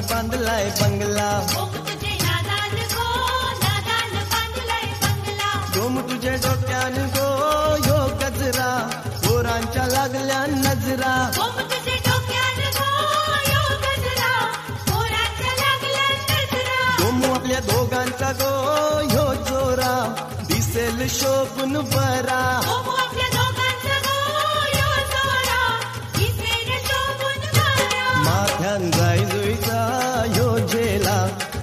बांधलाय बंगला. गोम तुझे डोक्यान गो यो गजरा, पोरांच्या लागल्या नजरा. गोम आपल्या दोघांचा गो यो जोरा, दिसेल शोभून बरा. माथ्यान जाय जुईचा यो झेला,